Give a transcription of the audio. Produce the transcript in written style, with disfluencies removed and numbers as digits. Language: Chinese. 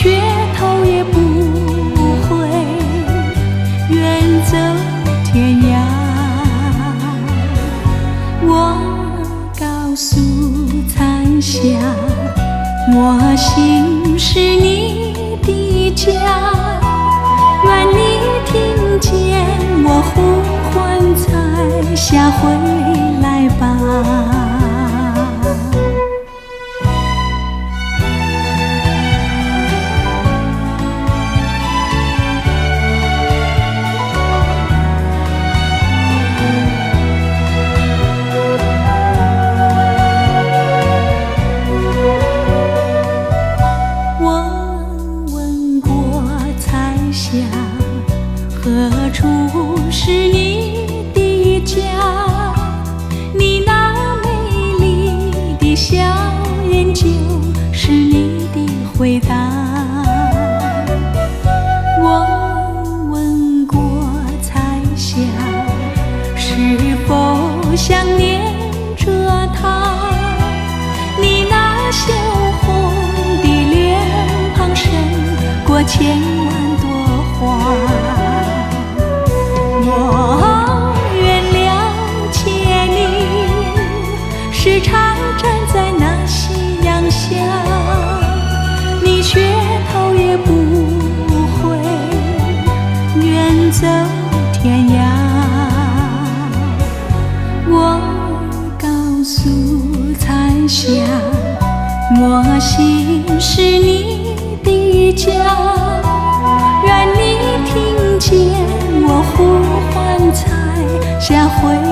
却头也不回，远走天涯。我告诉残霞，我心是你的家，愿你听见我呼唤彩霞回来吧。何处是你的家？你那美丽的笑颜就是你的回答。我问过彩霞，是否想念着她？你那羞红的脸庞胜过千万朵花。我愿了解你，时常站在那夕阳下，你却头也不回，远走天涯。我告诉彩霞，我心是你的家，愿你听见我呼唤彩霞回